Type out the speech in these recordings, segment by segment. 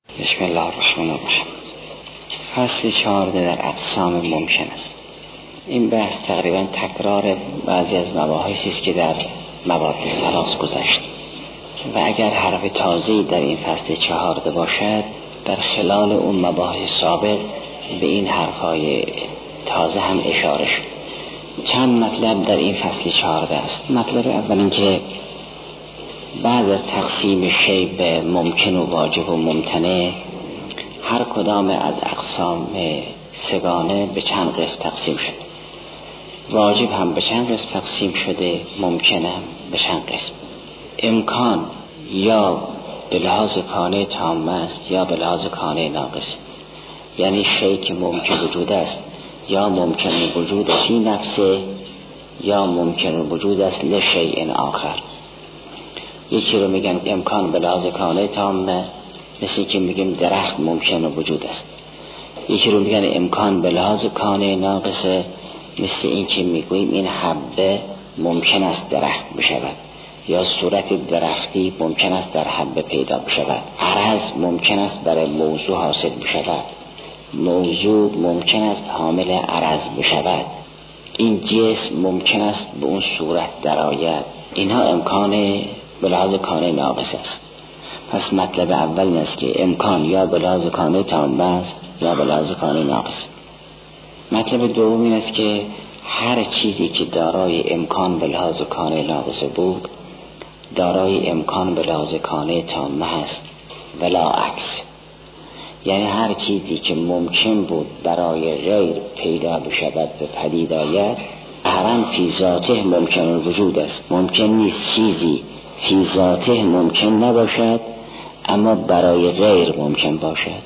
بسم الله الرحمن الرحیم. فصل 14 در اقسام ممکن است. این بحث تقریبا تکرار بعضی از مباحثی است که در مواد ثلاث گذشت و اگر حرف تازه‌ای در این فصل 14 باشد در خلال اون مباحث سابق به این حرفهای تازه هم اشاره شد. چند مطلب در این فصل 14 است. مطلب اول این که بعد از تقسیم شیء به ممکن و واجب و ممتنع، هر کدام از اقسام سگانه به چند قسم تقسیم شد. واجب هم به چند قسم تقسیم شده، ممکن هم به چند قسم. امکان یا به لحاظ کانه تام است یا به لحاظ کانه ناقص، یعنی شیء که ممکن وجود است یا ممکن وجود فی نفسه یا ممکن وجود است لشیء آخر. یکی رو میگن امکان به لحاظ کانه تامه، مثل که میگیم درخت ممکن وجود است. یکی رو میگن امکان به لحاظ کانه ناقصه، مثل این که میگوییم این حبه ممکن است درخت بشود یا صورت درختی ممکن است در حبه پیدا بشود. عرض ممکن است برای موضوع حاصل بشود، موضوع ممکن است حامل عرض بشود، این جسم ممکن است به اون صورت درآید. اینها امکان به لحاظ کانه ناقص است. پس مطلب اول این است که امکان یا به لحاظ کانه تام است یا به لحاظ کانه ناقص. مطلب دوم این است که هر چیزی که دارای امکان به لحاظ کانه ناقص بود دارای امکان به لحاظ کانه تام است ولا عکس. یعنی هر چیزی که ممکن بود برای غیر پیدا بشود به پدید آید، احرام فی ذاته ممکن وجود است. ممکن نیست چیزی فی ذاته ممکن نباشد اما برای غیر ممکن باشد.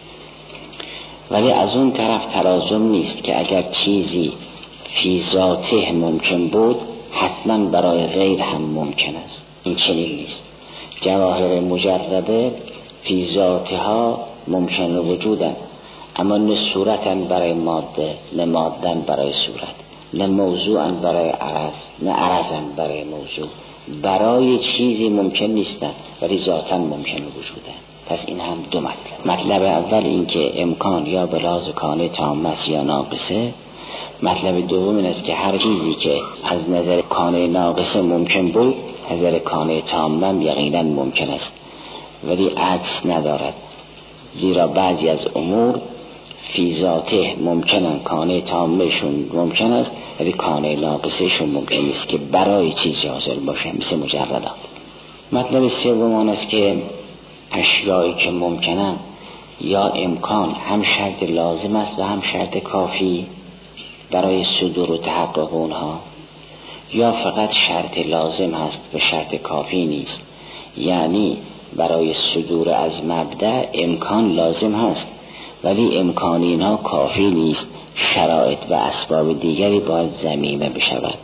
ولی از اون طرف تلازم نیست که اگر چیزی فی ذاته ممکن بود حتما برای غیر هم ممکن است. این چنین نیست. جواهر مجرده فی ذاتها ممکن وجودن، اما نه صورتن برای ماده، نه مادن برای صورت، نه موضوعن برای عرض، نه عرضن برای موضوع. برای چیزی ممکن نیستن ولی ذاتن ممکن وجودن. پس این هم دو مطلب اول این که امکان یا به لحاظ کانه تام است یا ناقصه. مطلب دوم این است که هر چیزی که از نظر کانه ناقصه ممکن بود از نظر کانه تام هم یقینا ممکن است، ولی عکس ندارد. زیرا بعضی از امور فی ذاته ممکنن، کانه تامشون ممکن است ولی کانه ناقصهشون ممکن نیست که برای چیزی حاصل باشه، مثل مجردات. مطلب سوم آن است که اشیایی که ممکنن یا امکان هم شرط لازم است و هم شرط کافی برای صدور و تحقق اونها، یا فقط شرط لازم هست و شرط کافی نیست. یعنی برای صدور از مبدأ امکان لازم هست ولی امکان اینها کافی نیست، شرایط و اسباب دیگری باید ضمیمه بشود.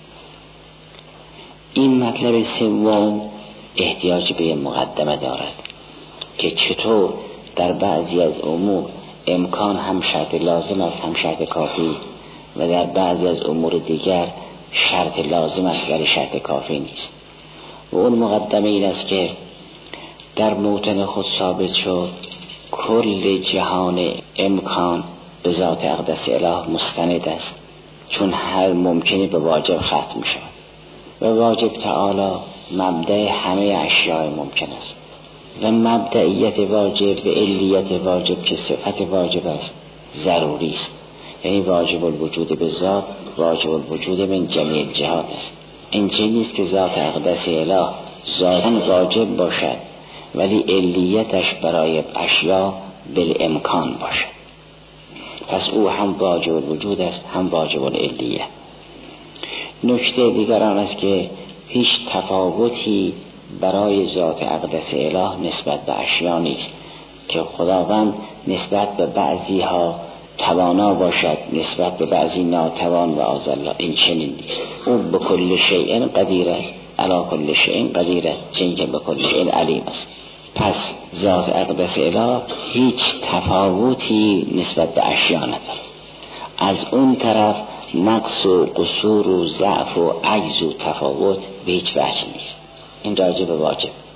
این مطلب سوم احتیاج به مقدمه دارد که چطور در بعضی از امور امکان هم شرط لازم است هم شرط کافی و در بعضی از امور دیگر شرط لازم است ولی شرط کافی نیست. و اون مقدمه این است که در موطن خود ثابت شد کل جهان امکان به ذات اقدس اله مستند است، چون هر ممکنی به واجب ختم شد و واجب تعالی مبدأ همه اشیاء ممکن است و مبدئیت واجب و علیت واجب که صفت واجب است ضروری است. یعنی واجب الوجود به ذات واجب الوجود من جمیع جهات است. این چیزی نیست که ذات اقدس اله ذاتاً واجب باشد ولی علیتش برای اشیاء بالامکان باشد. پس او هم واجب الوجود است هم واجب العلیه. نکته دیگر آن است که هیچ تفاوتی برای ذات اقدس اله نسبت به اشیاء نیست که خداوند نسبت به بعضی ها توانا باشد نسبت به بعضی ناتوان و آزلا. این چنین نیست. او به کل شیء قدیر است، علی کل شیء قدیر است، چون که به کل شیء علیم است. پس ذات اقدس اله هیچ تفاوتی نسبت به اشیاء ندارد. از اون طرف نقص و قصور و ضعف و عجز و تفاوت به هیچ وجه نیست. این راجع به واجب.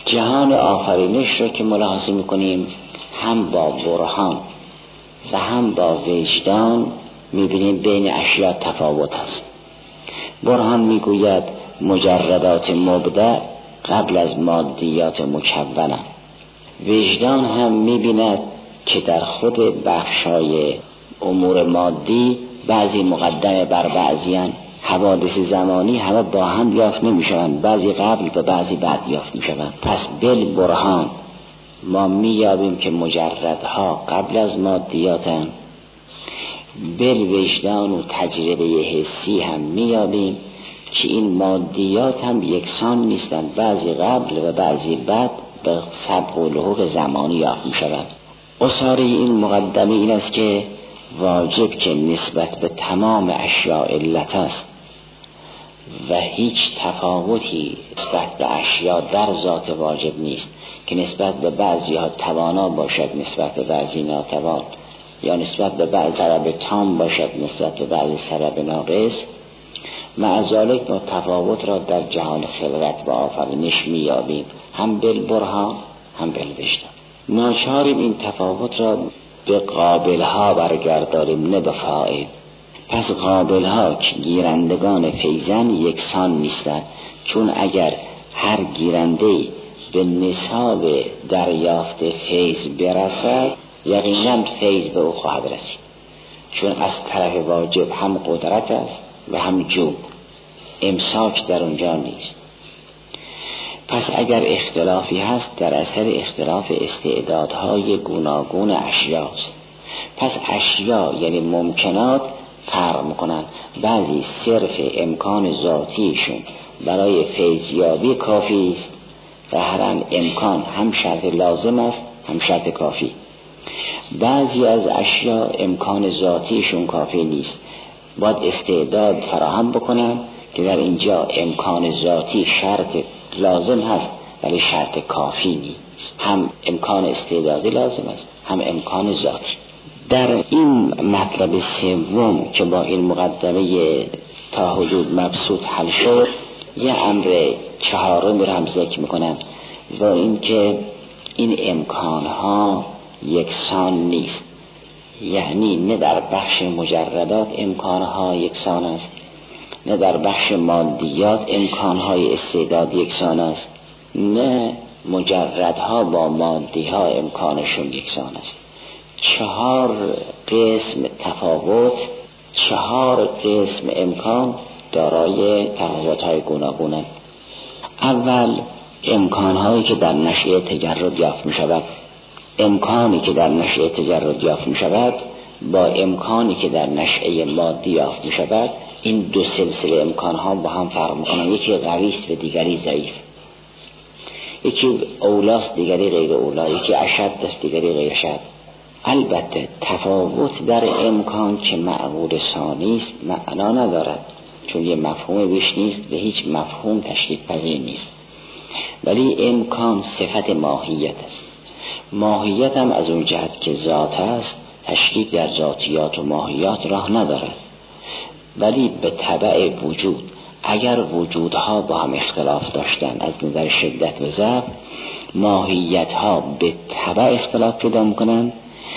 جهان آفرینش رو که ملاحظه میکنیم هم با برهان و هم با وجدان میبینیم بین اشیاء تفاوت هست. برهان میگوید مجردات مبدع قبل از مادیات مکونه. وجدان هم میبیند که در خود بخشای امور مادی بعضی مقدمه بر بعضیان، حوادث زمانی همه با هم یافت نمیشوند، بعضی قبل و بعضی بعد یافت میشوند. پس بل برهان ما میابیم که مجردها قبل از مادیاتن، بل وجدان و تجربه حسی هم میابیم که این مادیات هم یکسان نیستند، بعضی قبل و بعضی بعد به سبق و لحوق زمانی یافت میشوند. اصاره این مقدمه این است که واجب که نسبت به تمام اشیاء علت است و هیچ تفاوتی نسبت به اشیاء در ذات واجب نیست که نسبت به بعضی ها توانا باشد نسبت به بعضی ناتوان، یا نسبت به بعضی سبب تام باشد نسبت به بعضی سبب ناقص. مع ذالک ما تفاوت را در جهان خلقت و آفرینش میابیم، هم بالبرهان هم بالوجدان. ناچاریم این تفاوت را به قابلها برگرداریم نه به فاعل. پس قابلها که گیرندگان فیضن یکسان نیستند، چون اگر هر گیرنده به نصاب دریافت فیض برسد یقینا فیض به او خواهد رسید، چون از طرف واجب هم قدرت است و هم جوب، امساک در اونجا نیست. پس اگر اختلافی هست در اثر اختلاف استعدادهای گوناگون اشیاست. پس اشیا یعنی ممکنات فرق میکنند، بعضی صرف امکان ذاتیشون برای فیضیابی کافی است و هر امکان هم شرط لازم است هم شرط کافی. بعضی از اشیا امکان ذاتیشون کافی نیست، باید استعداد فراهم بکنن که در اینجا امکان ذاتی شرط لازم هست ولی شرط کافی نیست، هم امکان استعدادی لازم است هم امکان ذاتی. در این مطلب سوم که با این مقدمه تا حدود مبسوط حل شد، یه امر چهارم رو هم ذکر میکنم و این که این امکانها یکسان نیست، یعنی نه در بخش مجردات امکانها یکسان است، نه در بخش مادیات امکانهای استعداد یکسان است، نه مجردها با مادیها امکانشون یکسان است. 4 قسم تفاوت، 4 قسم امکان دارای تفاوت‌های گوناگونند. اول امکانهایی که در نشأه تجرد یافت می‌شود. امکانی که در نشأه تجرد یافت می‌شود با امکانی که در نشأه مادی یافت می‌شود، این دو سلسله امکانها با هم فرق می‌کنند، یکی قوی است و دیگری ضعیف، یکی اولاست دیگری غیر اولا، یکی اشد است دیگری غیر اشد. البته تفاوت در امکان که معقول ثانی است معنا ندارد، چون یه مفهوم بیش نیست و هیچ مفهوم تشریح پذیر نیست، ولی امکان صفت ماهیت است. ماهیت هم از اون جهت که ذات است تشریح در ذاتیات و ماهیات راه ندارد، ولی به تبع وجود اگر وجودها با هم اختلاف داشتن از نظر شدت و ضعف، ماهیتها به تبع اختلاف پیدا میکنند،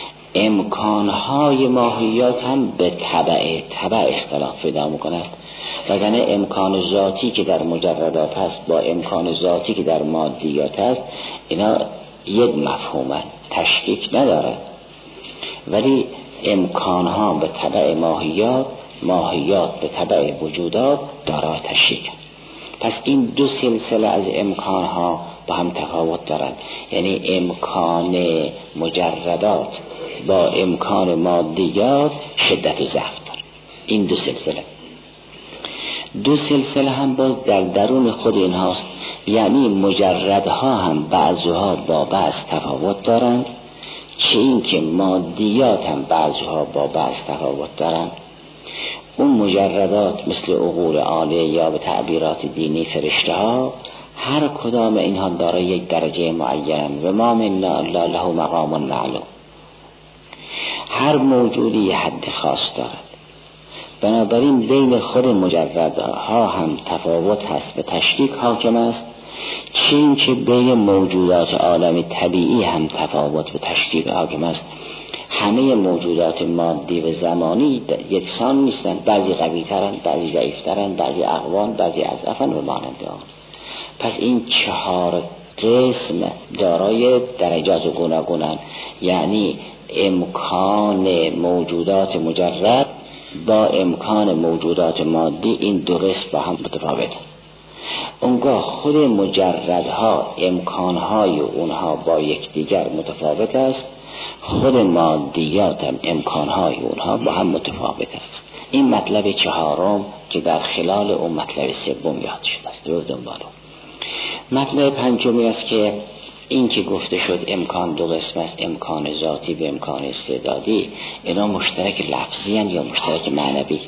امکانهای ماهیات هم به تبع اختلاف پیدا میکنند. وگرنه امکان ذاتی که در مجردات هست با امکان ذاتی که در مادیات هست اینا یک مفهومن، تشکیک ندارد، ولی امکانها به تبع ماهیات، ماهیات به تبع وجودات دارای تشکیک. پس این دو سلسله از امکانها با هم تفاوت دارند، یعنی امکان مجردات با امکان مادیات شدت و ضعف دارند. این دو سلسله هم باز در درون خود اینهاست، یعنی مجردها هم بعضها با بعض تفاوت دارند، چه این که مادیات هم بعضها با بعض تفاوت دارند. اون مجردات مثل عقول عالیه یا به تعبیرات دینی فرشته ها، هر کدام اینها دارای یک درجه معین و ما منا الا له مقام معلوم. هر موجودی یه حد خاص دارد، بنابراین بین خود مجردها هم تفاوت هست و تشریک حاکم است چین که بین موجودات عالم طبیعی هم تفاوت و تشکیل حاکم است. همه موجودات مادی و زمانی یکسان نیستند، بعضی قوی ترند، بعضی ضعیف ترند، بعضی اقوان، بعضی اضعفن و مانند آن. پس این 4 قسم دارای درجات و گوناگونند، یعنی امکان موجودات مجرد با امکان موجودات مادی، این 2 قسم با هم متفاوته. اونگاه خود مجردها امکانهای اونها با یکدیگر متفاوت است، خود مادیات هم امکانهای اونها با هم متفاوت است. این مطلب 4م که در خلال اون مطلب 3 یاد شده است. رو دنبالو مطلب 5 است که این که گفته شد امکان 2 قسم است، امکان ذاتی و امکان استعدادی. اینا مشترک لفظی هستند یا مشترک معنوی؟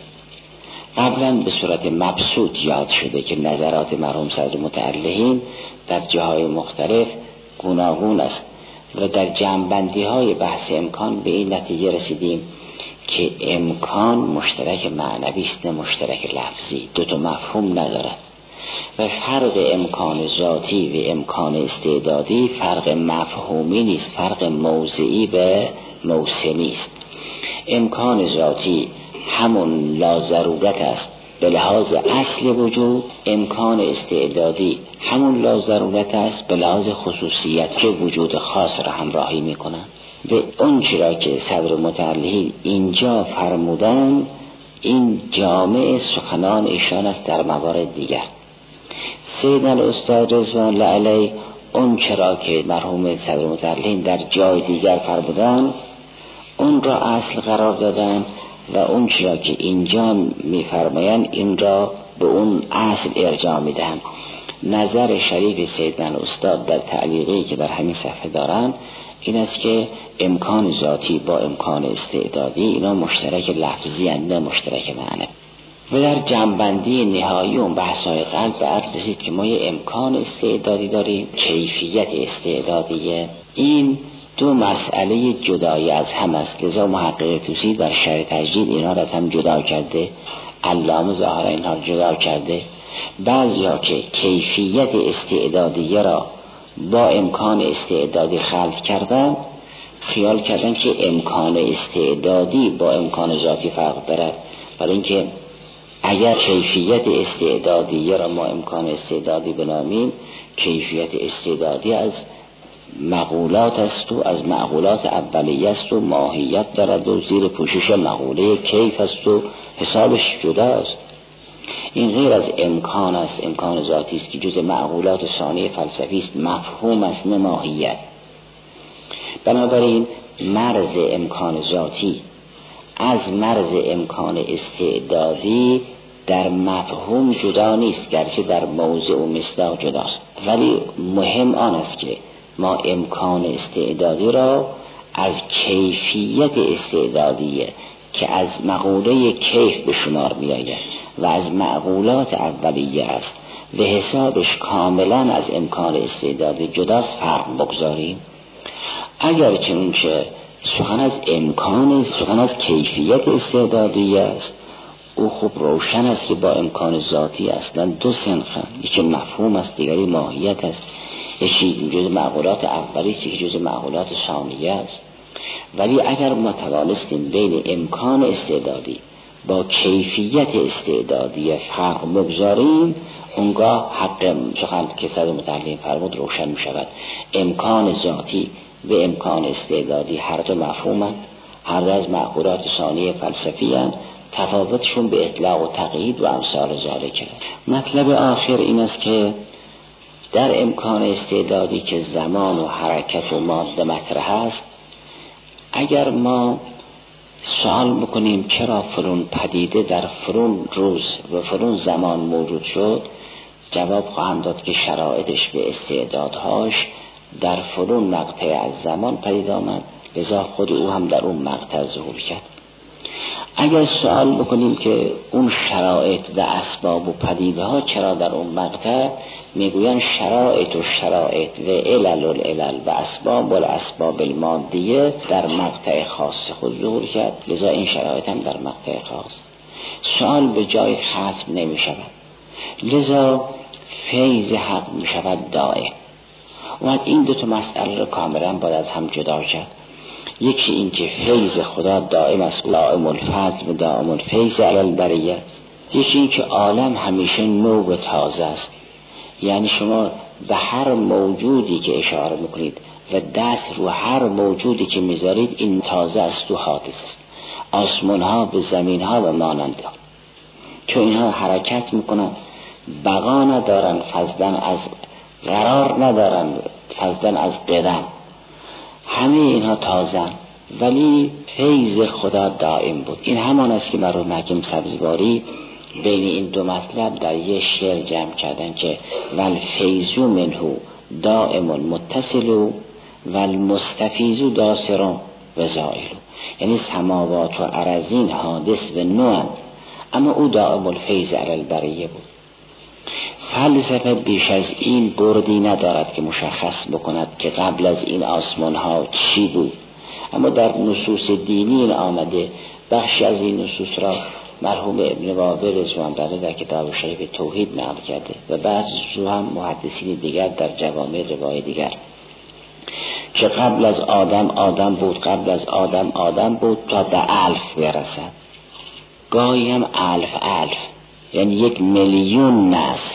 قبلا به صورت مبسوط یاد شده که نظرات مرحوم صدر متعلهین در جاهای مختلف گوناگون است و در جمع‌بندی های بحث امکان به این نتیجه رسیدیم که امکان مشترک معنوی است نه مشترک لفظی، 2 تا مفهوم ندارد و فرق امکان ذاتی و امکان استعدادی فرق مفهومی نیست، فرق موضعی و موسمی است. امکان ذاتی همون لازرورت است به لحاظ اصل وجود، امکان استعدادی همون لازرورت است به لحاظ خصوصیت که وجود خاص را همراهی میکنند. به اون چرا که صدر متعلهین اینجا فرمودن، این جامع سخنان ایشان است در موارد دیگر. سید الاستاد رضوان الله علیه اون چرا که مرحوم صدر متعلهین در جای دیگر فرمودن اون را اصل قرار دادن و اون چرا که اینجا میفرمایند این را به اون اصل ارجاع میدن. نظر شریف سید الاستاد در تعلیقی که در همین صفحه دارن این است که امکان ذاتی با امکان استعدادی اینا مشترک لفظی اند نه مشترک معنی. و در جنبندی نهایی اون بحث‌های قلب به عرض رسید که ما یه امکان استعدادی داریم، کیفیت استعدادیه. این 2 مسئله جدایی از هم است، لذا محقق طوسی در شرح تجدید اینا را هم جدا کرده، علامه ظاهرا اینها را جدا کرده. بعضیا که کیفیت استعدادیه را با امکان استعدادی خلط کردن، خیال کردن که امکان استعدادی با امکان ذاتی فرق دارد، ولی اینکه اگر کیفیت استعدادیه را ما امکان استعدادی بنامیم، کیفیت استعدادی از مقولات است و از معقولات اولیه است و ماهیت دارد و زیر پوشش مقوله کیف است و حسابش جداست. این غیر از امکان است، امکان ذاتی است که جز معقولات ثانیه فلسفی است، مفهوم است نه ماهیت. بنابراین مرز امکان ذاتی از مرز امکان استعدادی در مفهوم جدا نیست، گرچه در موضع و مصداق جداست، ولی مهم آن است که ما امکان استعدادی را از کیفیت استعدادیه که از مقوله کیف به شمار می آید و از معقولات اولیه است و حسابش کاملا از امکان استعدادی جداست فرق بگذاریم. اگر چنانچه سخن از امکان، سخن از کیفیت استعدادی است، او خوب روشن است که با امکان ذاتی اصلا 2 صنفن، یکی مفهوم است دیگری ماهیت است، یکی جز معقولات اولی است یکی جز معقولات ثانیه است. ولی اگر ما توانستیم بین امکان استعدادی با کیفیت استعدادی فرق بگذاریم، اونگاه حق سخن که صدر متعلم فرمود روشن می شود. امکان ذاتی و امکان استعدادی هر دو مفهومند، هر دو از معقولات ثانیه فلسفی هستند، تفاوتشون به اطلاق و تقیید و امثال ذالک. مطلب آخر این است که در امکان استعدادی که زمان و حرکت و ماده مطرح است، اگر ما سوال بکنیم چرا فلان پدیده در فلان روز و فلان زمان موجود شد، جواب خواهند داد که شرایطش به استعدادهاش در فلان مقطع از زمان پدید آمد، لذا خود او هم در اون مقطع ظهور کرد. اگر سوال بکنیم که اون شرایط و اسباب و پدیده ها چرا در اون مقطع، میگوین شرایط و علل و اسباب و اسباب المادیه در مقطع خاص خود ظهور کرد، لذا این شرایط هم در مقطع خاص. سوال به جای ختم نمی شود. لذا فیض حق می شود دائم. اومد این دو تا مسئله رو کاملا باید از هم جدا کرد. یکی این که فیض خدا دائم است، دائم الفضل و دائم الفیض علی البریه است. یکی این که عالم همیشه نو و تازه است، یعنی شما به هر موجودی که اشاره میکنید و دست رو هر موجودی که میذارید این تازه است و حادث است. آسمان ها به زمین ها و مانند ها، چون اینها حرکت میکنن، بقا ندارن، فضلا از قرار ندارن، فضلا از قدم، همه اینها تازه، ولی فیض خدا دائم بود. این همان است که مرحوم حکیم سبزواری بین این دو مطلب در یک شعر جمع کردن که والفیض منه دائم متصل والمستفیض داسر و زائل، یعنی سماوات و ارضین حادث و نو، اما او دائم الفیض علی البریه بود. فلسفه بیش از این بردی ندارد که مشخص بکند که قبل از این آسمان ها چی بود، اما در نصوص دینی این آمده. بخشی از این نصوص را مرحوم ابن بابر رضوان الله در کتاب شریف توحید نقل کرده و بعضی رو هم محدثین دیگر در جوامع روای دیگر، که قبل از آدم آدم بود، قبل از آدم آدم بود تا به الف برسد. گاهی هم الف، یعنی 1,000,000 نسل.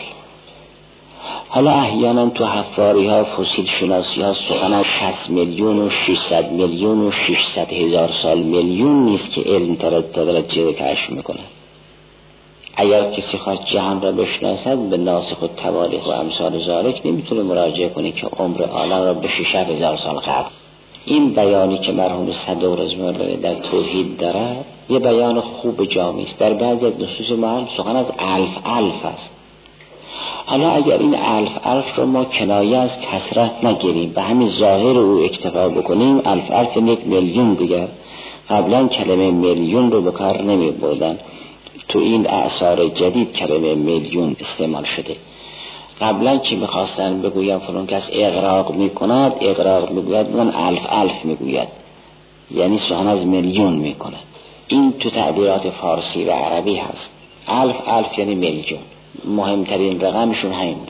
حالا احیانا تو حفاری ها فسیل شناسی ها سخن از 60 میلیون و 600 میلیون و 600 هزار سال میلیون نیست که علم درجه رو کشف میکنه. اگر کسی خواست جهان را بشناسد به ناسخ و تواریخ و امثال ذالک نمیتونه مراجعه کنه که عمر عالم را به 6,000 سال قبل. این بیانی که مرحوم صدوق رضوان الله در توحید داره یه بیان خوب جامعی است. در بعضی از نصوص ما هم سخن از الف است. حالا اگر این الف رو ما کنایه از کثرت نگیریم، به همین ظاهر او اکتفا بکنیم، الف 1,000,000 دیگر. قبلا کلمه میلیون رو به کار نمی بردن، تو این اعصار جدید کلمه میلیون استعمال شده. قبلا که میخواستن بگویم فلان کس اغراق میکند، اغراق میگوید، من الف میگوید، یعنی سخن از میلیون میکند. این تو تعبیرات فارسی و عربی هست. الف یعنی میلیون، مهمترین رقمشون همین بود.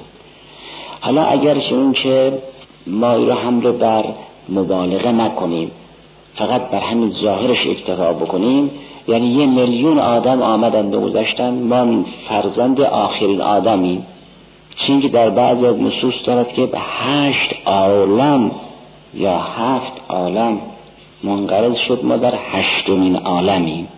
حالا اگر شون که ما رو حمل بر مبالغه نکنیم، فقط بر همین ظاهرش اکتفا بکنیم، یعنی 1,000,000 آدم آمدند و گذشتند، ما فرزند آخرین آدمیم. چون که در بعضی از نصوص دارد که به 8 عالم یا 7 عالم منقرض شد، ما در 8مین عالمیم.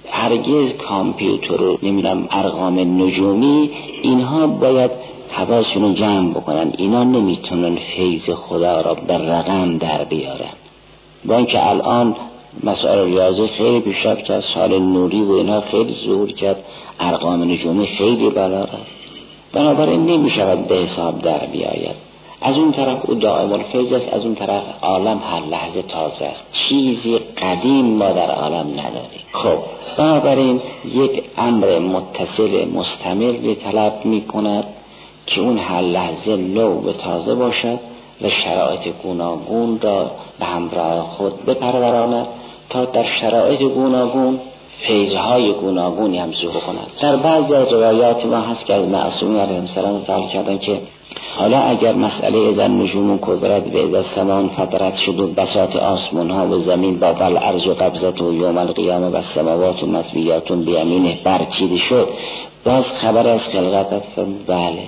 هرگز کامپیوتر رو نمیدونم ارقام نجومی اینها باید حواسشون جمع بکنن، اینا نمیتونن فیض خدا را به رقم در بیارن. با اینکه الان مسائل ریاضی خیلی پیشرفت کرد، سال نوری و اینها خیلی ظهور کرد، ارقام نجومی خیلی بالا رفت، بنابراین نمیشود به حساب در بیاید. از اون طرف او دائم الفیض است، از اون طرف عالم هر لحظه تازه است، چیزی قدیم ما در عالم نداریم. خب بنابراین یک امر متصل مستمر طلب می کند که اون هر لحظه نو و تازه باشد و شرایط گوناگون را به همراه خود بپروراند تا در شرایط گوناگون فیضهای گوناگونی هم ظهور کند. در بعضی از روایات ما هست که از معصومین علیهم السلام نقل کردن که حالا اگر مسئله اذا النجوم کبرت و اذا السماء فطرت شد و بساط آسمان ها و زمین با الارض و قبضت و یوم القیامه و السماوات و مطویات بیمینه برچیده شد، باز خبر از خلقت است. بله،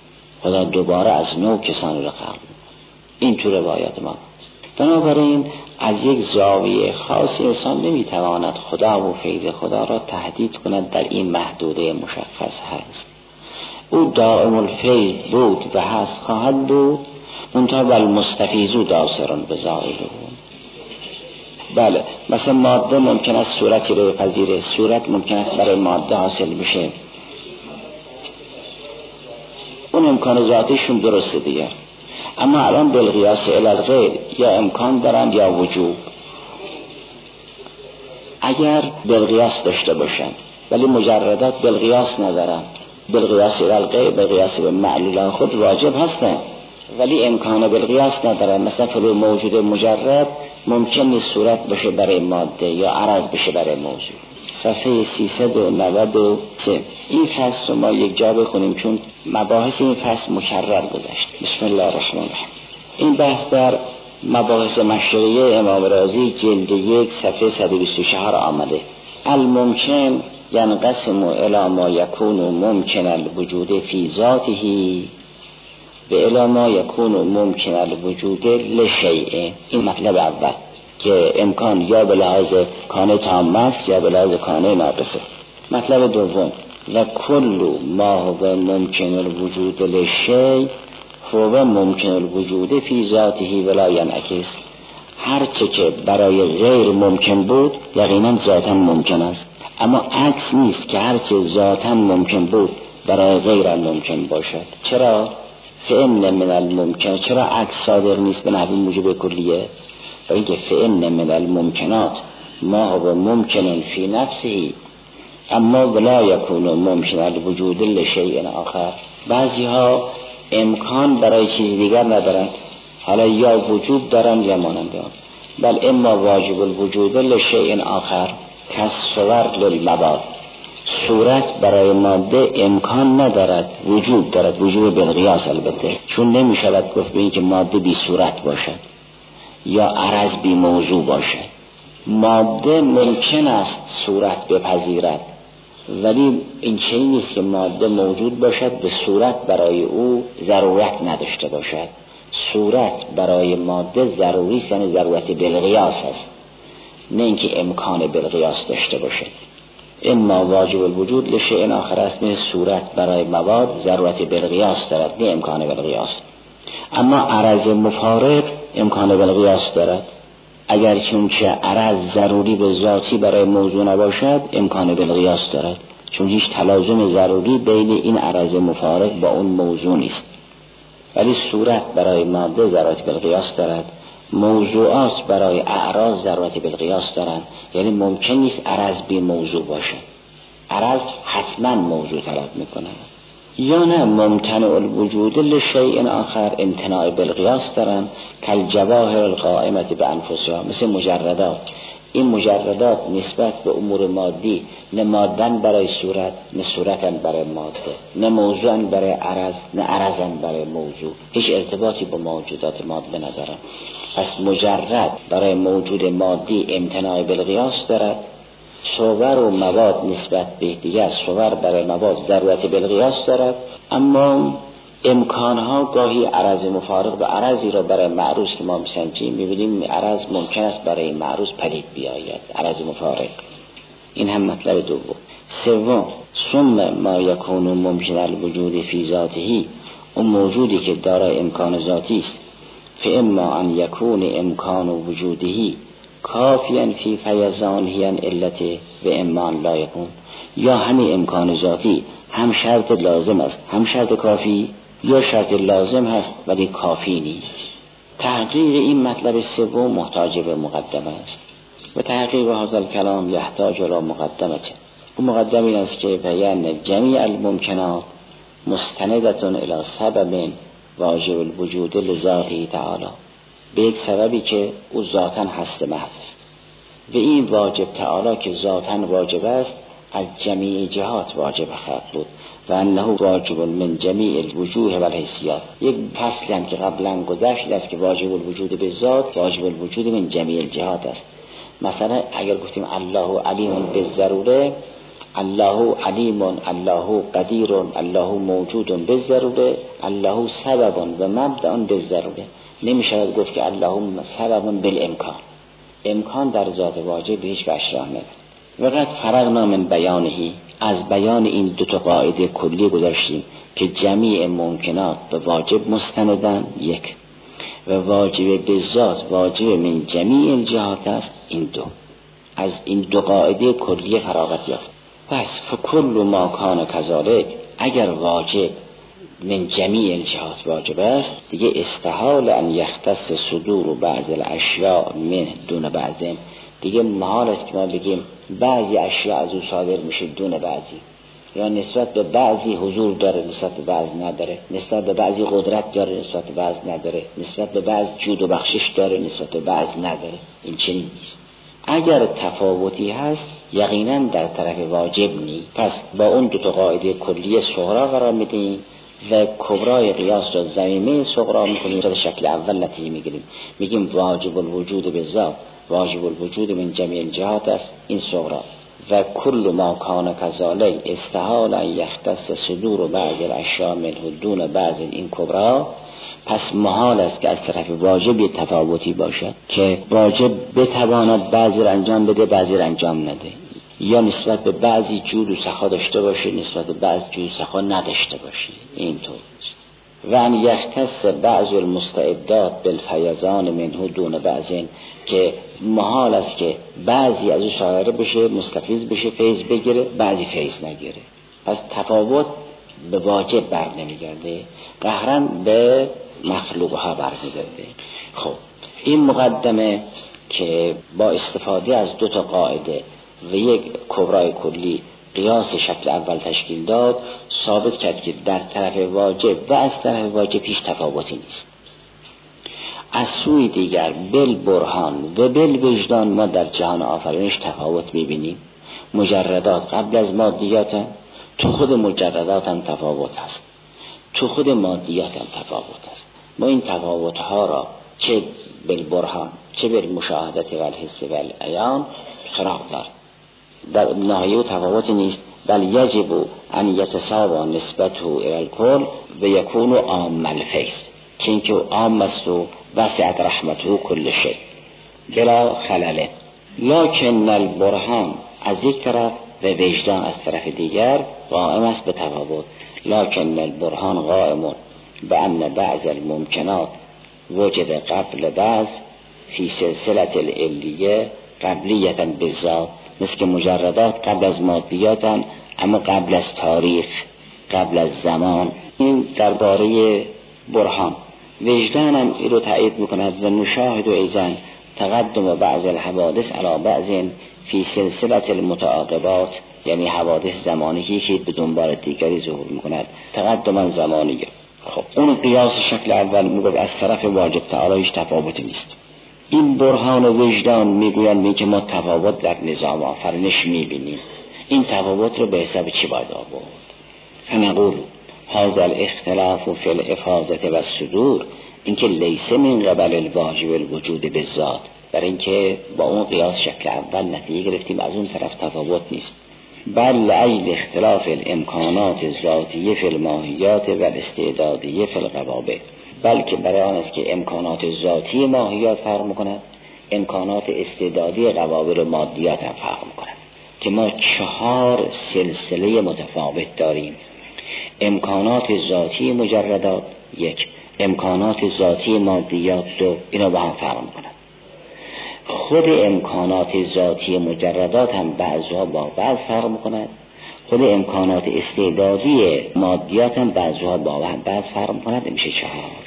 خدا دوباره از نو کسانی را خلق. این تو روایات ما هست. بنابراین از یک زاویه خاص انسان نمیتواند خدا و فیض خدا را تهدید کند، در این محدوده مشخص هست. او دائم الفیض بود و هست خواهد بود، منتها والمستفیض داسرون بزائل بود. بله، مثلا ماده ممکن است صورتی رو بپذیره، صورت ممکن است برای ماده حاصل بشه، اون امکان ذاتیشون درسته دیگر. اما الان بالقیاس الی الغیر یا امکان دارند یا وجوب. اگر بالقیاس داشته باشن ولی مجردات بالقیاس ندارن، بالقیاس الی الغیر، بالقیاس به معلولان خود واجب هستن ولی امکان بالقیاس ندارن. مثلا فلو موجود مجرد ممکن نیست صورت بشه برای ماده یا عرض بشه برای موجود. صفحه 393. این فصل رو ما یک جا بخونیم چون مباحث این فصل مکرر گذشت. بسم الله الرحمن الرحیم. این بحث در مباحث مشروعیه امام رازی جلد 1 صفحه 124 آمده. الممکن ینقسم الی ما یکون ممکن الوجود فی ذاته و الی ما یکون ممکن الوجود لشیء. این مطلب اول که امکان یا به لحاظ کانه تام است یا به لحاظ کانه ناقصه. مطلب دوم و کل ما هو ممکن الوجود لشیء هو ممکن الوجود فی ذاته ولا ینعکس. هر چه که برای غیر ممکن بود یقینا ذاتا ممکن است، اما عکس نیست که هر چه ذاتا ممکن بود برای غیر ممکن باشد. چرا؟ فإن من الممکن. چرا عکس صادق نیست به نحو موجب کلیه؟ و اینکه فإن من الممکنات ما هو ممکن فی نفسه اما ولا یکون ممکن الوجود لشیء آخر. بعضی ها امکان برای چیز دیگر ندارند، حالا یا وجود دارند یا مانند آن. بل اما واجب الوجود لشیء آخر کالصور للمواد. صورت برای ماده امکان ندارد، وجود دارد، وجود بالقیاس البته، چون نمی شود گفت به این که ماده بی صورت باشد یا عرض بی موضوع باشد. ماده ممکن است صورت بپذیرد، ولی این چنین نیست که ماده موجود باشد به صورت برای او ضرورت نداشته باشد. صورت برای ماده ضروری است، یعنی ضرورت بالقیاس است، نه اینکه امکان بالقیاس داشته باشد. اما واجب الوجود لشیء آخر است، نه صورت برای مواد ضرورت بالقیاس دارد، نه امکان بالقیاس. اما عرض مفارق امکان بالقیاس دارد، اگر چون که عرض ضروری به ذاتی برای موضوع نباشد امکان بالقیاس دارد، چون هیچ تلازم ضروری بین این عرض مفارق با اون موضوع نیست. ولی صورت برای ماده ضرورت بالقیاس دارد، موضوعات برای اعراض ضرورت بالقیاس دارند، یعنی ممکن نیست عرض بی موضوع باشه، عرض حتما موضوع طلب میکنه. یا نه ممتنع الوجود لشیء آخر امتناع بالقیاس دارن، کالجواهر القائمه بانفسها، مثل مجردات. این مجردات نسبت به امور مادی نه مادن برای صورت، نه صورتن برای ماده، نه موضوعن برای عرض، نه عرضن برای موضوع، هیچ ارتباطی با موجودات ماده ندارن. پس مجرد برای موجود مادی امتناع بالقیاس دارد. صور و مواد نسبت به دیگر صور برای مواد ضرورت بالقیاس دارد، اما امکانها گاهی عرض مفارق به عرضی را برای معروض که ما میسنجیم میبینیم عرض ممکن است برای معروض پدید بیاید، عرض مفارق. این هم مطلب دوم. سوم ثم ما یکون ممکن الوجود فی ذاته، اون موجودی که دارای امکان ذاتی است، فاما ان یکون امکان وجوده کافیاً فی فیضانه عن علته و اما لا یکون. یا همین امکان ذاتی هم شرط لازم است هم شرط کافی، یا شرط لازم هست ولی کافی نیست. تحقیق این مطلب سوم محتاج به مقدمه است و تحقیق هذا الکلام یحتاج الى مقدمه. اون مقدمه این است که بیان جمیع الممکنات مستندة الی سبب واجب الوجود لذاته تعالی، به یک سببی که او ذاتاً هست محض است و این واجب تعالی که ذاتاً واجب است از جمیع جهات واجب خلق بود و انه واجب من جمیع الوجوه و الحیثیات. یک فصلی هم که قبلا گذشت است که واجب الوجود به ذات واجب الوجود من جمیع الجهات است. مثلا اگر گفتیم الله علیم بالضروره، الله علیم، الله قدیر، الله موجود بالضروره، الله سبب و مبدأ بالضروره، نمی شود گفت که اللهم سبب بالامکان. امکان در ذات واجب به هیچ وجه راه نمیره. وقت فرغنا من بیانهی، از بیان این دو تا قاعده کلی گذاشتیم که جمیع ممکنات به واجب مستندن یک، و واجب به ذات واجب من جمیع الجهات است. این دو از این دو قاعده کلی فراغت یافت. پس فکل ما کان کذالک، اگر واجب من جمیع الجهات واجب است دیگه استحال ان یختص صدور بعض الاشیاء من دون بعضین، دیگه محال است که ما بگیم بعضی اشیاء از او صادر میشه دون بعضی، یا نسبت به بعضی حضور داره نسبت به بعض نداره، نسبت به بعضی قدرت داره نسبت به بعض نداره، نسبت به بعض جود و بخشش داره نسبت به بعض نداره. این چنین نیست. اگر تفاوتی هست یقینا در طرف واجب نی. پس با اون دو تا قاعده کلی صغرا قرار میدیم و کبرای قیاس را ضمیمه صغرا میکنیم. در شکل اول نتیجه میگیریم، میگیم واجب الوجود بالذات واجب الوجود من جمیع الجهات است، این صغرا. و کل ما کان کذالک استحال ان یختص صدور بعض الاشیاء منه دون بعض، این کبرا. پس محال است که از طرف واجب یه تفاوتی باشد که واجب بتواند بعضی را انجام بده بعضی را انجام نده، یا نسبت به بعضی جود و سخا داشته باشه نسبت به بعضی جود و سخا نداشته باشه. اینطور است. و ان یختص بعض المستعدات بالفیضان منه دون بعضین، که محال است که بعضی از اون شاعره بشه مستفیض بشه فیض بگیره بعضی فیض نگیره. پس تفاوت به واجب بر نمیگرده، قهرن به مخلوقها برمیگرده. خب این مقدمه که با استفاده از دو تا قاعده و یک کبرای کلی قیاس شکل اول تشکیل داد، ثابت کرد که در طرف واجب و از طرف واجب هیچ تفاوتی نیست. از سوی دیگر بل برهان و بل وجدان ما در جهان آفرینش تفاوت میبینیم. مجردات قبل از مادیات هم، تو خود مجردات هم تفاوت هست، تو خود مادیات هم تفاوت هست. ما این تفاوت ها را چه بالبرهان چه بالمشاهدت و الحس و العیان خراب دار. در نهایه تفاوت نیست، بل یجب ان یتساوی نسبته الی الکل و یکون عام الفیض، که اینکه عام است و وسعت رحمته کل شیء بلا خلل. لکن البرهان از یک طرف و وجدان از طرف دیگر قائم است به تفاوت. لکن البرهان قائم بأن بعض الممکنات وجد قبل بعض فی سلسله العلیه قبلیتا بالذات، مثل که مجردات قبل از مادیاتن اما قبل از تاریخ قبل از زمان. این درباره برهان. وجدان هم این رو تایید میکند و نشاهد و ایزن تقدم بعض الحوادث علی بعض فی سلسله المتعاقبات، یعنی حوادث زمانی که به دنبال دیگری ظهور میکند تقدما زمانیه. خب اون قیاس شکل اول میگه از طرف واجب تعالی هیچ تفاوتی نیست. این برهان و وجدان میگویند که ما تفاوت در نظام آفرینش میبینیم. این تفاوت رو به حساب چی باید آورد؟ فنقول هذا الاختلاف فی الافاضه و الصدور، اینکه لیس من قبل الواجب الوجود بالذات، برای اینکه با اون قیاس شکل اول نتیجه گرفتیم از اون طرف تفاوت نیست، بل لعیل اختلاف الامکانات ذاتیه فی الماهیات و الاستعدادیه فی القوابل، بلکه برای آن است که امکانات ذاتی ماهیات فرق میکنند، امکانات استعدادی قوابل و مادیات هم فرق میکنند، که ما 4 سلسله متفاوت داریم. امکانات ذاتی مجردات 1، امکانات ذاتی مادیات 2، اینا با هم فرق میکنند. خود امکانات ذاتی مجردات هم بعضها با بعض فرق میکنند، خود امکانات استعدادی مادیات هم بعضها با بعض فرق میکنند، میشه 4.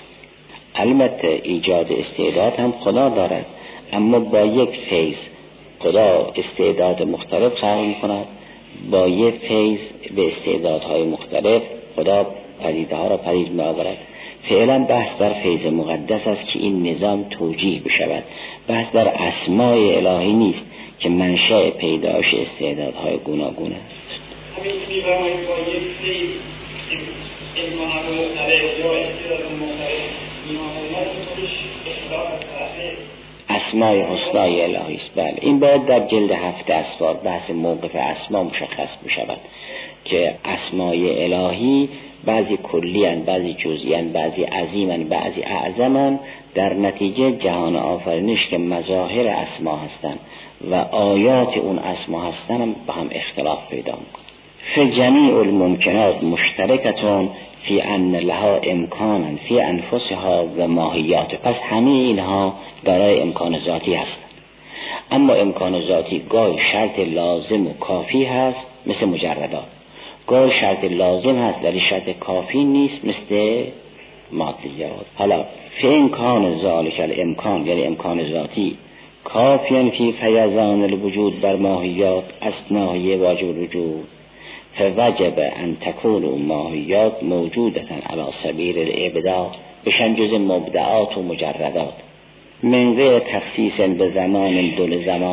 البته ایجاد استعداد هم خدا دارد، اما با یک فیض خدا استعداد مختلف خلق میکند، با یک فیض به استعدادهای مختلف خدا پدیده ها را پدید میآورد. فعلا بحث در فیض مقدس است که این نظام توجیه بشود، بحث در اسماء الهی نیست که منشأ پیدایش استعدادهای گوناگون است. همین می‌فرمایید با یک فیض امکانات مختلف یا استعداد مختلف می‌آورد خودش اختلاف است. اسماء حسنای الهی است. بله این باید در جلد 7 اسفار بحث موقف اسما مشخص بشود که اسماء الهی بعضی کلیان، بعضی جزئیان، بعضی عظیمان، بعضی اعظمان، در نتیجه جهان آفرینش که مظاهر اسما هستند و آیات اون اسما هستند با هم اختلاف پیدا میکنند. فجمیع الممکنات مشترکتون فی ان لها امکانا فی انفسها و ماهیات. پس همه اینها دارای امکان ذاتی هستند، اما امکان ذاتی گاهی شرط لازم و کافی هست مثل مجردات، گاهی شرط لازم هست ولی شرط کافی نیست مثل مادیات. حالا فی امکان ذالک الامکان، یعنی امکان ذاتی کافیان فی فیضان الوجود بر ماهیات از ناحیه واجب الوجود، فوجب ان تکون ماهیات موجودتا علی سبیل الابداع، بشن جز مبدعات و مجردات، من غیر تخصیص به زمان دول زمان،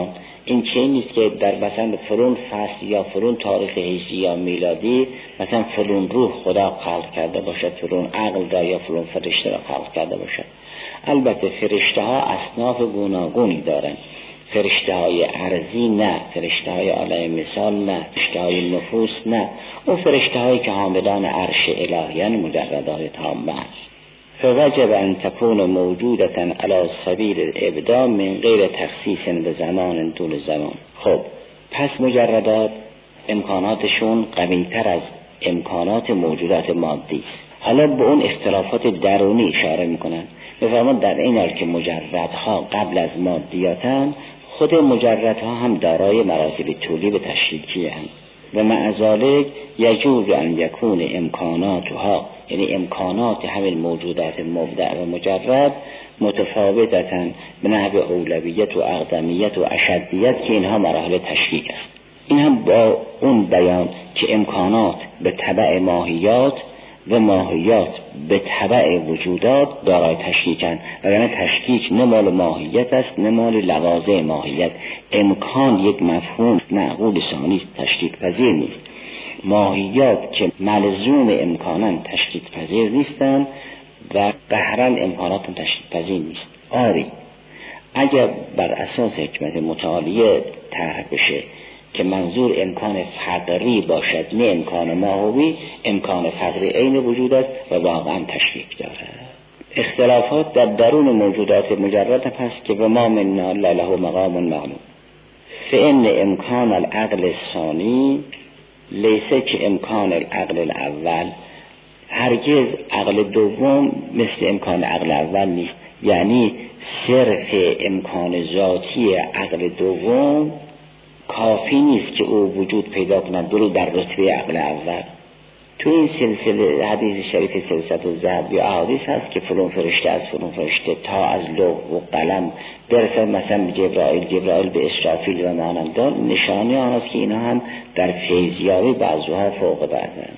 این چه نیست که در مثلا فلان فصل یا فلان تاریخ هجری یا میلادی مثلا فلان روح خدا خلق کرده باشد، فلان عقل را یا فلان فرشته را خلق کرده باشد. البته فرشته ها اصناف گوناگونی دارند، فرشته های ارضی نه، فرشته های عالم مثال نه، فرشته های نفوس نه، اون فرشته هایی که حاملان عرش الهیان مجردات تامه. فوجب ان تكون موجودة على سبیل الابداع من غیر تخصیص به زمان طول زمان. خب پس مجردات امکاناتشون قوی‌تر از امکانات موجودات مادی است. حالا به اون اختلافات درونی اشاره میکنن. بفرمایید در این حال که مجردها قبل از مادیاتن، خود مجردها هم دارای مراتب طولی به تشریکی هم و مع ذلک یجوز ان یکون امکاناتها، یعنی امکانات همین موجودات مبدع و مجرد متفاوتتاً به نحو اولویت و اقدمیت و اشدیت که اینها مراحل تشریک است. این هم با اون بیان که امکانات به تبع ماهیات و ماهیات به تبع وجودات دارای تشکیکند، وگرنه تشکیک نه مال ماهیت است نه مال لوازم ماهیت. امکان یک مفهوم معقول ثانی است، تشکیک پذیر نیست. ماهیات که ملزوم امکانن تشکیک پذیر نیستند و قهرا امکانات تشکیک پذیر نیست. آری اگر بر اساس حکمت متعالیه طرح بشه که منظور امکان فقری باشد نه امکان ماهوی، امکان فقری عین وجود است و واقعا تشریک دارد. اختلافات در درون موجودات مجرد هست که و ما منا له مقام معلوم. فإن امکان العقل الثانی لیسه که امکان العقل الاول، هرگز عقل دوم مثل امکان عقل اول نیست. یعنی صرف امکان ذاتی عقل دوم کافی نیست که او وجود پیدا کند درو در رتبه عقل اول. تو این سلسله حدیث شریف سلسله الذهب یا احادیث هست که فلان فرشته از فلان فرشته تا از لوح و قلم برسد مثلا به جبرائیل به اسرافیل و مانندان، نشانه آن است که اینا هم در فیضیابی بعضها فوق بعضن.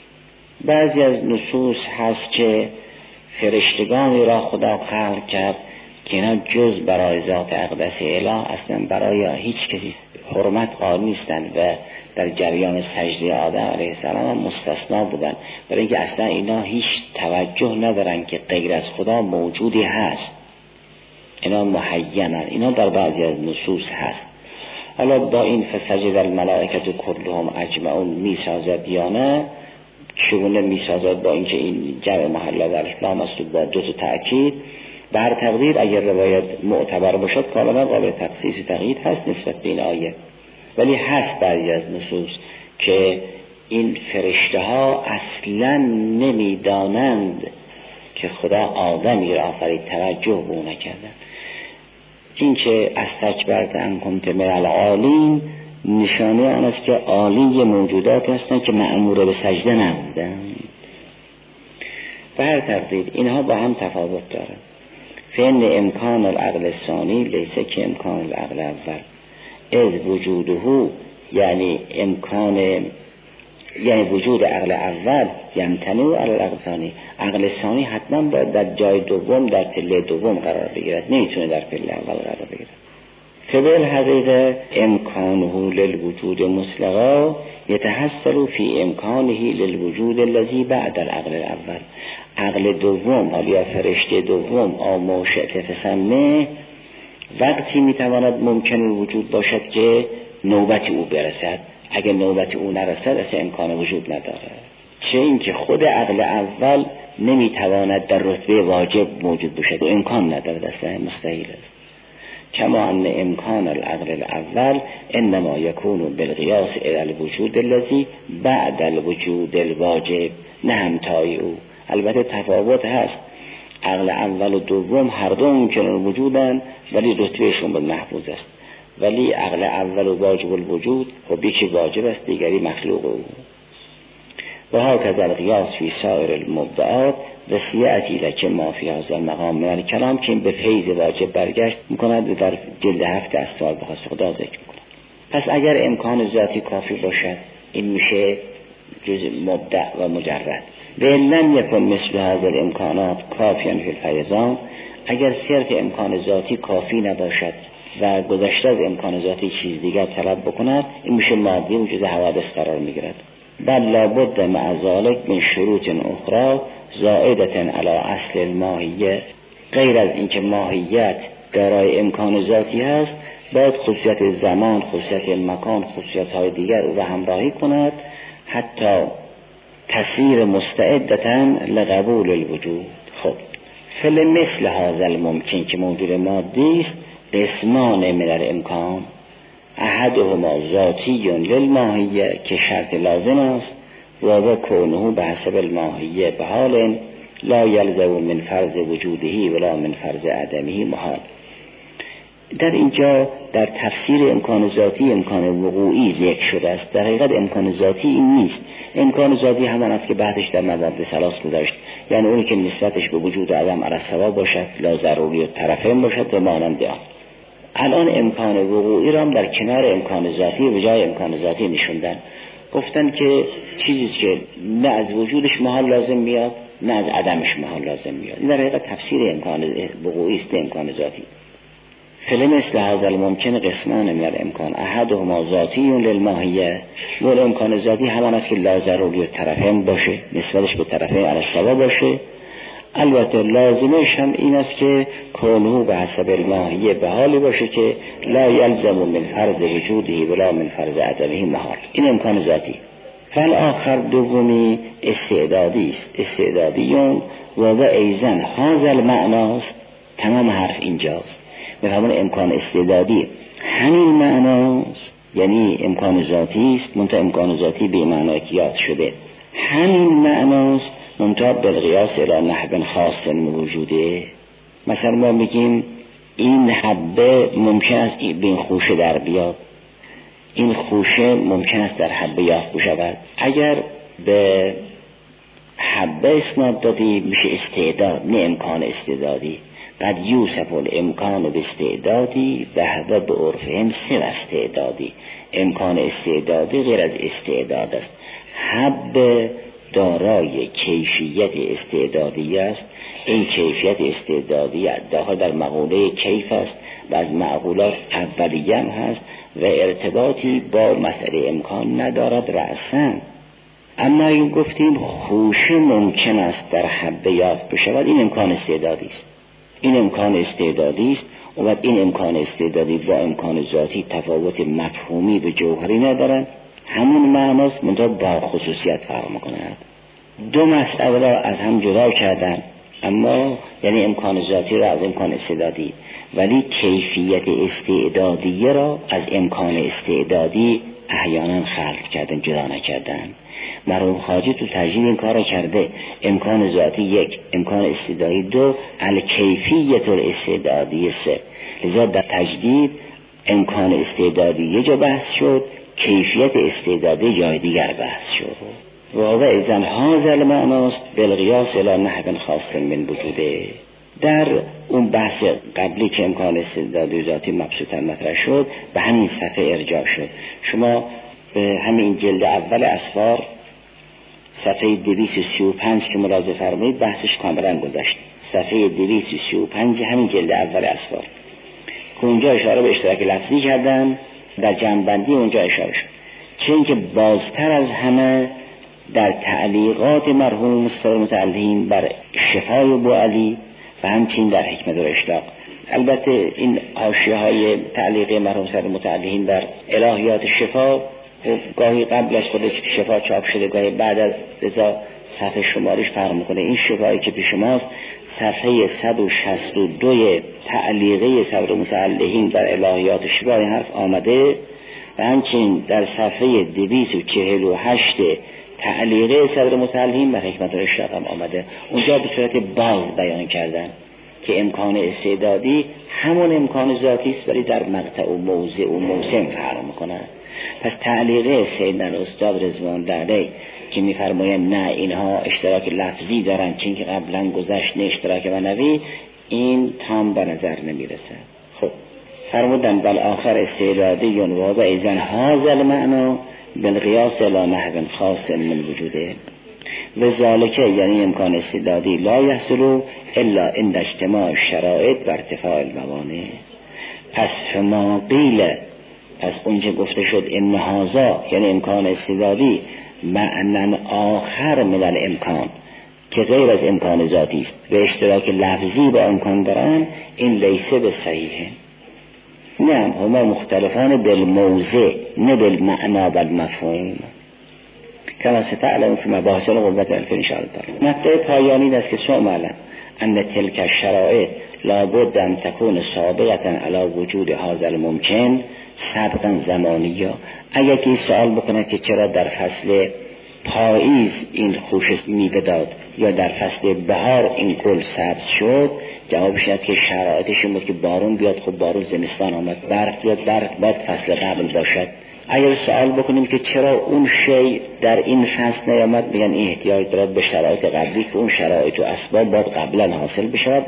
بعضی از نصوص هست که فرشتگانی را خدا خلق کرد که اینا جز برای ذات اقدس اله اصلا برای هیچ کسی حرمت قائل نیستند و در جریان سجده آدم علیه السلام هم مستثنا بودند، برای اینکه اصلا اینا هیچ توجه ندارن که غیر از خدا موجودی هست. اینا محینن. اینا در بعضی از نصوص هست. حالا با این فسجد الملائکه کلهم اجمعون میسازد یا نه، چگونه میسازد؟ با اینکه این جمع محلا در اسلام است و با دو تا تأکید بر تقدیر اگر روایت معتبر باشد کاملا قابل تخصیص و تقیید هست نسبت به این آیه. ولی هست بعضی از نصوص که این فرشته ها اصلا نمیدانند که خدا آدمی را آفرید، توجه به اون نکردند. این که استکبرت ان کنت من العالین نشانه آن است که عالی موجودات هستند که مأمور به سجده نبودند. به هر تقدیر اینها با هم تفاوت دارند. فإن امکان العقل الثانی لیسه که امکان العقل اول از وجوده، یعنی امکان یعنی وجود عقل اول یمتنع علی العقل الثانی. عقل ثانی حتما باید در جای دوم در پله دوم قرار بگیرد، نمیتونه در پله اول قرار بگیرد. فبال حقیقه امکانه للوجود مطلقا یتحصل فی امکانه للوجود الذی بعد العقل الاول. عقل دوم یا فرشته دوم آموشت فسمه وقتی میتواند ممکن وجود باشد که نوبت او برسد. اگر نوبت او نرسد اصلا امکان وجود نداره. چه اینکه خود عقل اول نمیتواند در رتبه واجب موجود باشد و امکان ندارد، اصلا مستحیل است. کما ان امکان العقل الاول انما یکون بالقیاس الی الوجود الذی بعد الوجود الواجب، نه همتای او. البته تفاوت هست، عقل اول و دوم هر دو ممکن وجودن ولی رتبهشون به محفوظ است. ولی عقل اول و واجب الوجود خب یکی واجب است دیگری مخلوق او. و هکذا القیاس فی سایر المبدعات و سیعتی لکه ما فی هذا المقام من الکلام که این به فیض واجب برگشت میکند و در جلد 7 از سوال به خاص خدا ذکر میکند. پس اگر امکان ذاتی کافی باشد این میشه جز مبدع و مجرد. و لم یکن مثل هذا الامکانات کافیاً فی الفیضان، اگر صرف امکان ذاتی کافی نباشد و گذشته از امکان ذاتی چیز دیگر طلب بکند، این میشه مادی و جزء حوادث قرار میگیرد. بل لابد مع ذلک من شروط اخرى زائدة علی اصل الماهیه، غیر از اینکه ماهیت دارای امکان ذاتی هست، باید خصوصیت زمان، خصوصیت مکان، خصوصیت های دیگر او را همراهی کند حتی تصیر مستعدتاً لقبول الوجود. خب فلمثل هذا الممکن که موجود مادی است قسمان من الامکان، احدهما ذاتی للماهیه که شرط لازم است و کونه به حسب الماهیه به حال لا یلزم من فرض وجوده ولا من فرض عدمه محال. در اینجا در تفسیر امکان ذاتی امکان وقوعی ذکر شده است. در حقیقت امکان ذاتی این نیست. امکان ذاتی همان است که بعدش در مواد ثلاث گذاشت، یعنی اونی که نسبتش به وجود و عدم علی السوا باشد، لا ضروری و طرفین باشد و مانند آن. الان امکان وقوعی را هم در کنار امکان ذاتی و جای امکان ذاتی نشوندن، گفتن که چیزی که نه از وجودش محال لازم میاد نه از عدمش محال لازم میاد. این در حقیقت تفسیر امکان وقوعی است، امکان ذاتی. فلمثل هذا الممکن قسمان من الامکان احدهما ذاتی للماهیه، و امکان ذاتی همان است که لا ضروری و طرفین باشه، نسبتش به طرفین علی السوا باشه. البته لازمش هم این است که کونه به حسب الماهیه به حالی باشه که لا یلزم من فرض وجوده ولا من فرض عدمه محال. این امکان ذاتی. فالآخر دومی استعدادی است، استعدادیون و ایزن هذا المعناست. تمام حرف اینجاست. بفرمون امکان استعدادی همین معناست، یعنی امکان ذاتی است منتها امکان ذاتی به معنای که یاد شده همین معناست، منتها بالقیاس الی نحو خاص موجوده. مثلا ما میگیم این حبه ممکن است به این خوشه در بیاد، این خوشه ممکن است در حبه یافت بشود. اگر به حبه اسناد دادی میشه استعداد، نه امکان استعدادی. قد یوسف الامکان به استعدادی و هذا به عرفهم سر استعدادی. امکان استعدادی غیر از استعداد است. حبه دارای کیفیت استعدادی است. این کیفیت استعدادی داخل در مقوله کیف است و از معقولات اولیه هست و ارتباطی با مسئله امکان ندارد رأساً. اما این گفتیم خوشه ممکن است در حبه یافت بشود، این امکان استعدادی است. این امکان استعدادی است و این امکان استعدادی با امکان ذاتی تفاوت مفهومی به جوهری ندارند، همون معناست منتها با خصوصیت فرق می‌کند. دو مسئله را از هم جدا کردن، اما یعنی امکان ذاتی را از امکان استعدادی، ولی کیفیت استعدادی را از امکان استعدادی احیانا خلط کردن، جدا نکردن. مرحوم خواجه تو تجدید این کار را کرده. امکان ذاتی یک، امکان استعدادی دو، الکیفیت الاستعدادی سه. لذا در تجدید امکان استعدادی یه جا بحث شد، کیفیت استعدادی جای دیگر بحث شد. و اذن هذا المعناست بالقیاس الی نحو خاص من وجوده. در اون بحث قبلی که امکان استعدادی ذاتی مبسوطاً مطرح شد به همین صفحه ارجاع شد. شما به همین جلد اول اسفار صفحه 235 که ملاحظه فرمایید بحثش کاملا گذشت. صفحه 235 همین جلد اول اسفار که اونجا اشاره به اشتراک لفظی کردن، در جمع‌بندی اونجا اشاره شد. چه اینکه بازتر از همه در تعلیقات مرحوم مصطفی متعلین بر شفای بوعلی و همچنین در حکمت الاشتاق. البته این حاشیه‌های تعلیق مرحوم مصطفی متعلین بر الهیات شفا گاهی قبل از خود شفا چاپ شده، گاهی بعد از رضا صفحه شمارش فرق میکنه. این شفایی که پیش ماست صفحه 162 تعلیقه صدر متعلین بر الهیات شفا این حرف آمده و همچنین در صفحه 248 تعلیقه صدر متعلین بر حکمت الاشتاق هم آمده. اونجا به صورت باز بیان کردن که امکان استعدادی همون امکان ذاتی است ولی در مقطع و موضع و موسم فرق میکنه. پس تعلیقه سیدنا استاد رضوان الله علیه که میفرمایند نه اینها اشتراک لفظی دارن چون که قبلا گذشت، نه اشتراک معنوی، این تام به نظر نمیرسه. خب فرمودن بل آخر استعدادی و ایزن هذا المعنی بالقیاس الی نحو خاص من وجوده و ذالک یعنی امکان استعدادی لا یحصل الا عند اجتماع الشرایط و ارتفاع الموانع. پس فما قیل، پس اونجا گفته شد ان هذا یعنی امکان استعدادی معنی آخر من الامکان که غیر از امکان ذاتی است و اشتراک لفظی با امکان دارن، این لیسه به صحیحه. نه هما مختلفان بالموضع نه بالمعنی بالمفهوم کما ستعلم فی مباحث القوة الفی ان شاء الله. مطلب پایانی است که سوء ان تلك الشرائط لابد ان تكون سابقة على وجود هذا الممکن سبقا زمانیا. اگر که سوال بکنه که چرا در فصل پاییز این خوش میوه داد یا در فصل بهار این گل سبز شد، جوابش اینه که شرایطش این بود که بارون بیاد. خب بارون زمستان آمد، برق بیاد، برق باید فصل قبل باشد. اگر سوال بکنیم که چرا اون شی در این فصل نیامد، میگن این احتیاج دارد به شرایط قبلی که اون شرایط و اسباب باید قبلا حاصل بشود.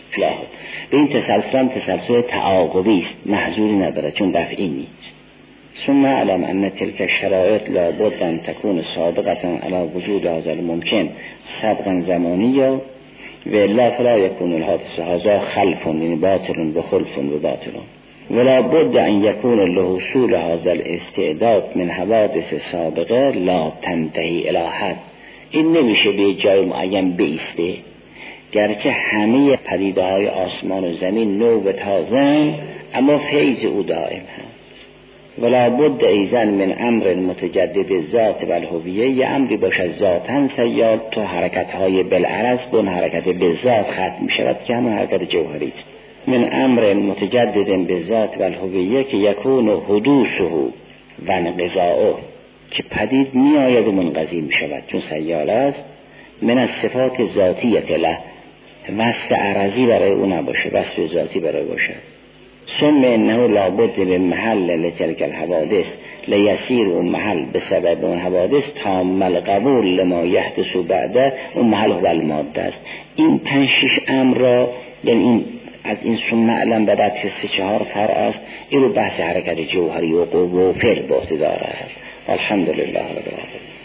به این تسلسل تعاقبی است، محظوری نداره چون دفعی نیست. ثم اعلم ان تلك الشرائط لابد ان تكون سابقة على وجود هذا الممكن سبقا زمانيا والا فلا يكون الحادث هذا خلف يعني باطل وخلف وباطل ولا بد ان يكون لحصول هذا الاستعداد من حوادث سابقه لا تنتهي الى حد. این نمیشه به جای معین بیسته، گرچه همه پدیده های آسمان و زمین نو و تازه اما فیض او دائم هست. ولا بد ایزن من امر متجدد ذات و الهویه، یه امری باشد ذاتاً سیاد تو حرکت های بالعرض به اون حرکت به ذات ختم می شود که همون حرکت جوهری است. من امر متجدد به ذات و الهویه که یکون حدوثه و انقضاؤه، که پدید می آید و منقضی می شود چون سیال است. من از صفات ذاتیت له، وصف عرضی برای او نباشه، وصف ذاتی برای باشه. ثم انه لابد به محل لتلك الحوادث لیسیر اون محل به سبب اون حوادث تام القبول لما یحدث بعده، اون محل هو الماده است. این 5-6 امر را، یعنی این از این ثم علم به بعد که 3-4 فرع است، این رو بحث حرکت جوهری و قوه و فعل به عهده دارد. الحمدلله رب العالمین.